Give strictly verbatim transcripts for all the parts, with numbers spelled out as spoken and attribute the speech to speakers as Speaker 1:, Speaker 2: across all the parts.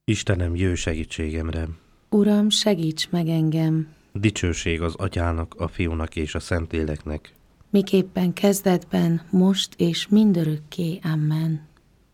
Speaker 1: Istenem, jöjj segítségemre!
Speaker 2: Uram, segíts meg engem!
Speaker 1: Dicsőség az Atyának, a Fiúnak és a Szentléleknek.
Speaker 2: Miképpen kezdetben, most és mindörökké. Amen.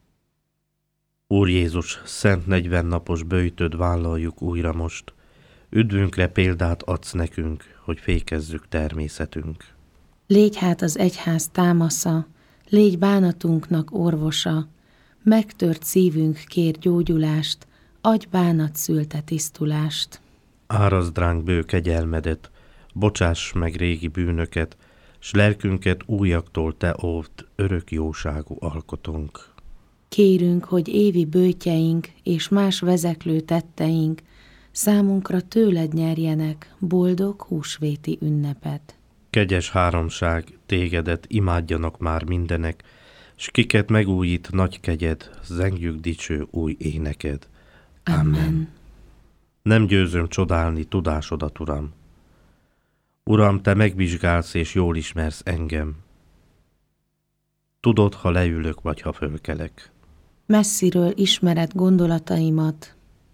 Speaker 1: Úr Jézus, szent negyvennapos böjtöd vállaljuk újra most. Üdvünkre példát adsz nekünk, hogy fékezzük természetünk.
Speaker 2: Légy hát az egyház támasza, légy bánatunknak orvosa, megtört szívünk kér gyógyulást, adj bánat szülte tisztulást.
Speaker 1: Árazd ránk bő kegyelmedet, bocsáss meg régi bűnöket, s lelkünket újaktól te óvd, örök jóságú alkotunk.
Speaker 2: Kérünk, hogy évi böjtjeink és más vezeklő tetteink számunkra tőled nyerjenek boldog húsvéti ünnepet.
Speaker 1: Kegyes háromság, tégedet imádjanak már mindenek, s kiket megújít nagy kegyed, zengjük dicső új éneked.
Speaker 2: Amen. Amen.
Speaker 1: Nem győzöm csodálni tudásodat, Uram. Uram, te megvizsgálsz és jól ismersz engem. Tudod, ha leülök vagy ha fölkelek.
Speaker 2: Messziről ismered gondolataimat.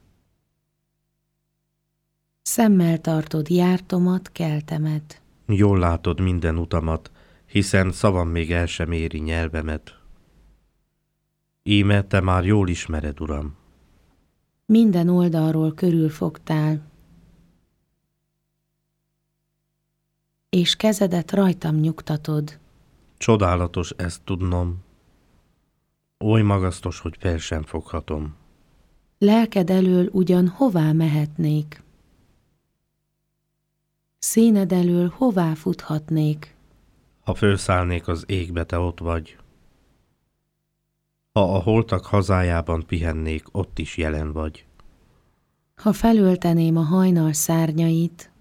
Speaker 2: Szemmel tartod jártomat, keltemet.
Speaker 1: Jól látod minden utamat, hiszen szavam még el sem éri nyelvemet. Íme te már jól ismered, Uram.
Speaker 2: Minden oldalról körülfogtál, és kezedet rajtam nyugtatod.
Speaker 1: Csodálatos ezt tudnom, oly magasztos, hogy fel sem foghatom.
Speaker 2: Lelked elől ugyan hová mehetnék? Színed elől hová futhatnék?
Speaker 1: Ha fölszállnék az égbe, te ott vagy. Ha a holtak hazájában pihennék, ott is jelen vagy.
Speaker 2: Ha felölteném a hajnal szárnyait,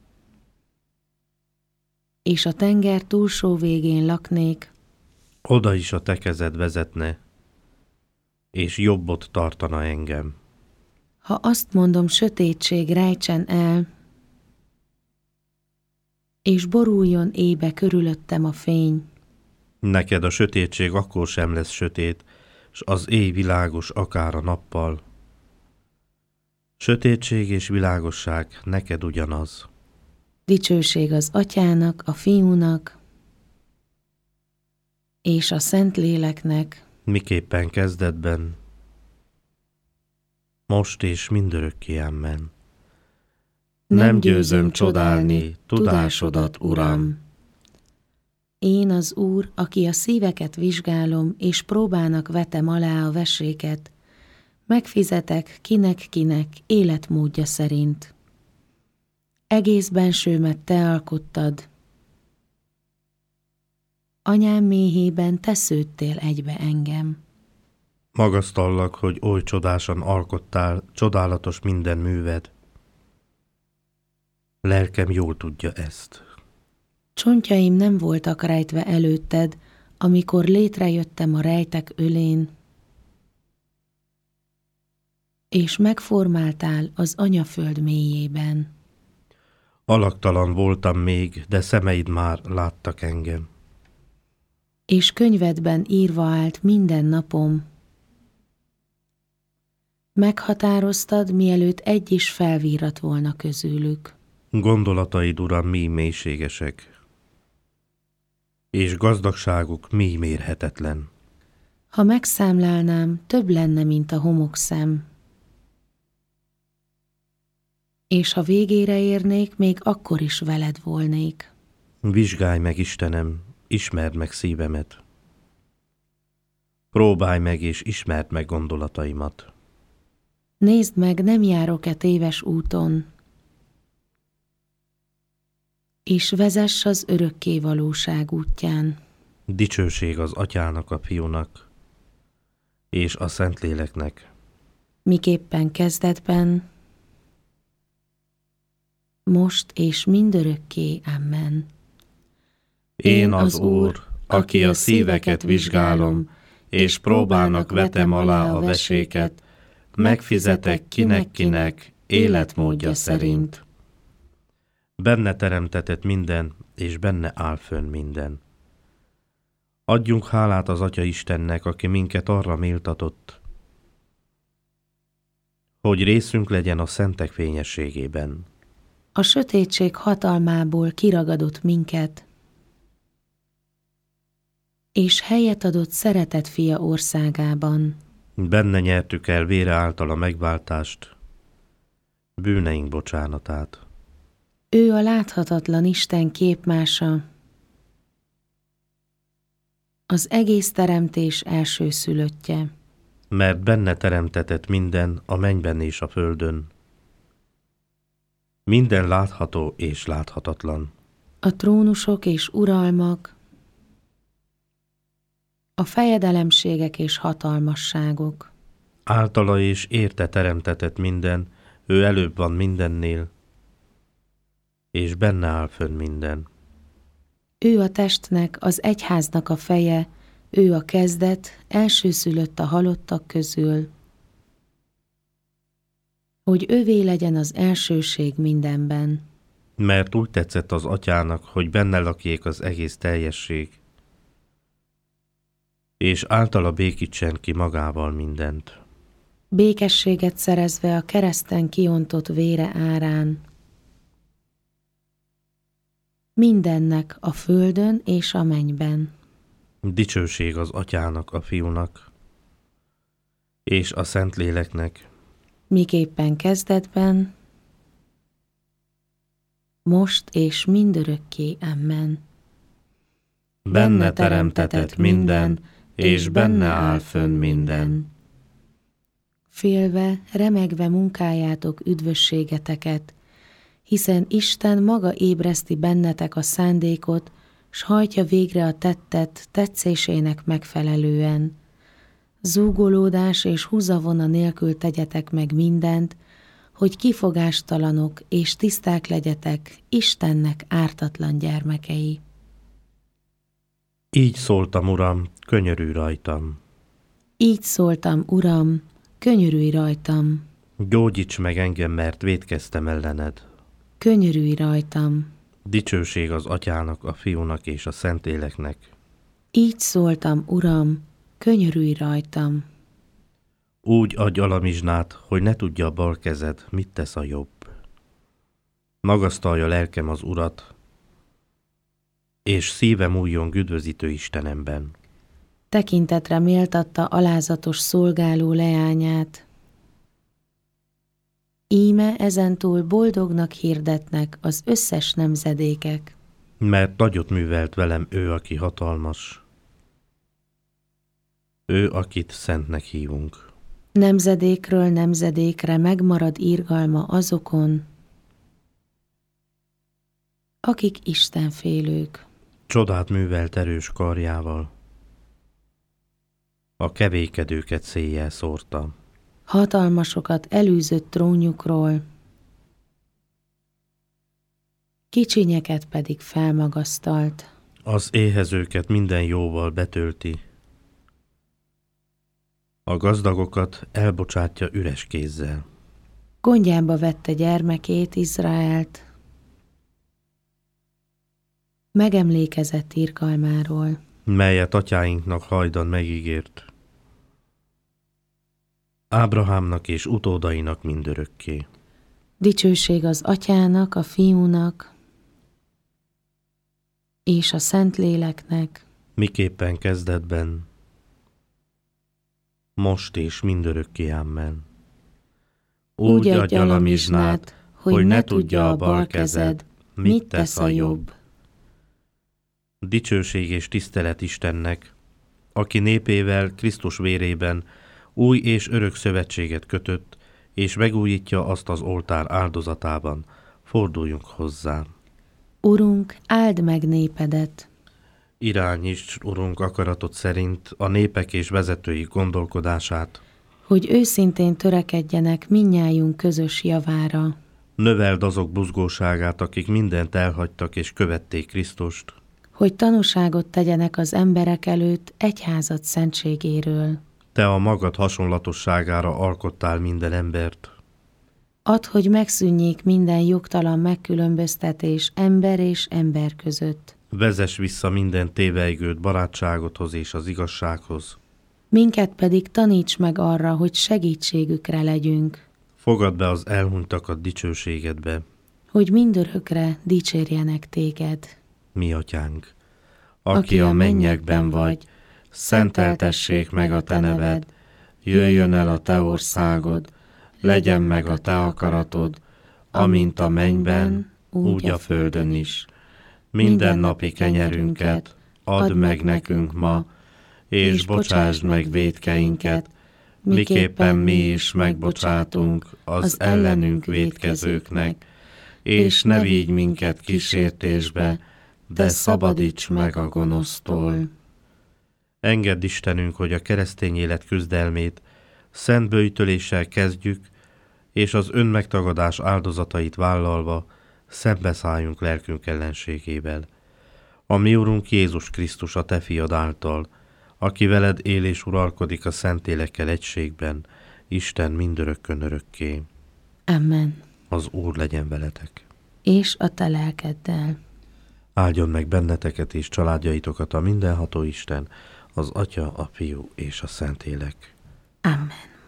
Speaker 2: és a tenger túlsó végén laknék,
Speaker 1: oda is a te kezed vezetne, és jobbot tartana engem.
Speaker 2: Ha azt mondom, sötétség rejtsen el, és boruljon éjbe körülöttem a fény.
Speaker 1: Neked a sötétség akkor sem lesz sötét, s az éj világos akár a nappal. Sötétség és világosság neked ugyanaz.
Speaker 2: Dicsőség az Atyának, a Fiúnak és a Szentléleknek.
Speaker 1: Miképpen kezdetben, most és mindörökké. Amen. Nem győzöm csodálni tudásodat, Uram.
Speaker 2: Én az Úr, aki a szíveket vizsgálom, és próbának vetem alá a veséket, megfizetek kinek-kinek életmódja szerint. Egész bensőmet te alkottad. Anyám méhében te szőttél egybe engem.
Speaker 1: Magasztallak, hogy oly csodásan alkottál, csodálatos minden műved. Lelkem jól tudja ezt.
Speaker 2: Csontjaim nem voltak rejtve előtted, amikor létrejöttem a rejtek ölén, és megformáltál az anyaföld mélyében.
Speaker 1: Alaktalan voltam még, de szemeid már láttak engem.
Speaker 2: És könyvedben írva állt minden napom. Meghatároztad, mielőtt egy is felvírat volna közülük.
Speaker 1: Gondolataid, Uram, mély mélységesek, és gazdagságuk mély mérhetetlen.
Speaker 2: Ha megszámlálnám, több lenne, mint a homokszem. És ha végére érnék, még akkor is veled volnék.
Speaker 1: Vizsgálj meg, Istenem, ismerd meg szívemet. Próbálj meg és ismerd meg gondolataimat.
Speaker 2: Nézd meg, nem járok-e téves úton, és vezess az örökké valóság útján.
Speaker 1: Dicsőség az Atyának, a Fiúnak és a Szentléleknek.
Speaker 2: Miképpen kezdetben, most és mindörökké. Amen.
Speaker 1: Én az Úr, aki a szíveket vizsgálom, és próbának vetem alá a veséket, megfizetek kinek-kinek életmódja szerint. Benne teremtetett minden, és benne áll fönn minden. Adjunk hálát az Atya Istennek, aki minket arra méltatott, hogy részünk legyen a szentek fényességében.
Speaker 2: A sötétség hatalmából kiragadott minket, és helyet adott szeretett fia országában.
Speaker 1: Benne nyertük el vére által a megváltást, bűneink bocsánatát.
Speaker 2: Ő a láthatatlan Isten képmása, az egész teremtés elsőszülöttje.
Speaker 1: Mert benne teremtetett minden a mennyben és a földön. Minden látható és láthatatlan.
Speaker 2: A trónusok és uralmak, a fejedelemségek és hatalmasságok.
Speaker 1: Általa és érte teremtetett minden, ő előbb van mindennél, és benne áll fönn minden.
Speaker 2: Ő a testnek, az egyháznak a feje, ő a kezdet, elsőszülött a halottak közül, hogy övé legyen az elsőség mindenben.
Speaker 1: Mert úgy tetszett az atyának, hogy benne lakjék az egész teljesség, és általa békítsen ki magával mindent.
Speaker 2: Békességet szerezve a kereszten kiontott vére árán, mindennek a földön és a mennyben.
Speaker 1: Dicsőség az atyának, a fiúnak, és a Szentléleknek,
Speaker 2: miképpen kezdetben, most és mindörökké. Amen.
Speaker 1: Benne teremtetett minden, és benne áll fönn minden.
Speaker 2: Félve, remegve munkájátok üdvösségeteket, hiszen Isten maga ébreszti bennetek a szándékot, s hajtja végre a tettet tetszésének megfelelően. Zúgolódás és húzavona nélkül tegyetek meg mindent, hogy kifogástalanok és tiszták legyetek, Istennek ártatlan gyermekei.
Speaker 1: Így szóltam, Uram, könyörülj rajtam.
Speaker 2: Így szóltam, Uram, könyörülj rajtam.
Speaker 1: Gyógyíts meg engem, mert vétkeztem ellened.
Speaker 2: Könyörülj rajtam.
Speaker 1: Dicsőség az atyának, a fiúnak és a Szentléleknek.
Speaker 2: Így szóltam, Uram, könyörülj rajtam.
Speaker 1: Úgy adj alamizsnát, hogy ne tudja a bal kezed, mit tesz a jobb. Magasztalja lelkem az Urat, és szívem újjon üdvözítő Istenemben.
Speaker 2: Tekintetre méltatta alázatos szolgáló leányát. Íme ezentúl boldognak hirdetnek az összes nemzedékek.
Speaker 1: Mert nagyot művelt velem ő, aki hatalmas. Ő, akit szentnek hívunk.
Speaker 2: Nemzedékről nemzedékre megmarad irgalma azokon, akik istenfélők.
Speaker 1: Csodát művelt erős karjával. A kevékedőket széjjel szórta.
Speaker 2: Hatalmasokat elűzött trónjukról, kicsinyeket pedig felmagasztalt.
Speaker 1: Az éhezőket minden jóval betölti. A gazdagokat elbocsátja üres kézzel.
Speaker 2: Gondjába vette gyermekét, Izraelt, megemlékezett irgalmáról,
Speaker 1: melyet atyáinknak hajdan megígért. Ábrahámnak és utódainak mindörökké.
Speaker 2: Dicsőség az atyának, a fiúnak és a Szentléleknek,
Speaker 1: Miképpen kezdetben, most és mindörökké. Amen.
Speaker 2: Úgy adj alamizsnát, hogy ne tudja a bal kezed, mit tesz a jobb.
Speaker 1: Dicsőség és tisztelet Istennek, aki népével Krisztus vérében új és örök szövetséget kötött, és megújítja azt az oltár áldozatában. Forduljunk hozzá.
Speaker 2: Urunk, áld meg népedet!
Speaker 1: Irányíts, Urunk, akaratod szerint a népek és vezetői gondolkodását.
Speaker 2: Hogy őszintén törekedjenek mindnyájunk közös javára.
Speaker 1: Növeld azok buzgóságát, akik mindent elhagytak és követték Krisztust.
Speaker 2: Hogy tanúságot tegyenek az emberek előtt egyházad szentségéről.
Speaker 1: Te a magad hasonlatosságára alkottál minden embert.
Speaker 2: Add, hogy megszűnjék minden jogtalan megkülönböztetés ember és ember között.
Speaker 1: Vezess vissza minden tévejgőt barátságodhoz és az igazsághoz.
Speaker 2: Minket pedig taníts meg arra, hogy segítségükre legyünk.
Speaker 1: Fogad be az elhunytakat dicsőségedbe,
Speaker 2: hogy mindörökre dicsérjenek téged.
Speaker 1: mi atyánk, aki a mennyekben vagy, szenteltessék meg a te neved, jöjjön el a te országod, legyen meg a te akaratod, amint a mennyben, úgy a földön is. Mindennapi kenyerünket add meg nekünk ma, és bocsásd meg vétkeinket, miképpen mi is megbocsátunk az ellenünk vétkezőknek, és ne vigy minket kísértésbe, de szabadíts meg a gonosztól. Engedd Istenünk, hogy a keresztény élet küzdelmét szent böjtöléssel kezdjük, és az önmegtagadás áldozatait vállalva szembeszálljunk lelkünk ellenségével. A mi Urunk Jézus Krisztus a te fiad által, aki veled él és uralkodik a Szentlélekkel egységben, Isten mindörökkön örökké.
Speaker 2: Amen.
Speaker 1: Az Úr legyen veletek.
Speaker 2: És a te lelkeddel.
Speaker 1: Áldjon meg benneteket és családjaitokat a mindenható Isten, az Atya, a Fiú és a Szentlélek.
Speaker 2: Amen.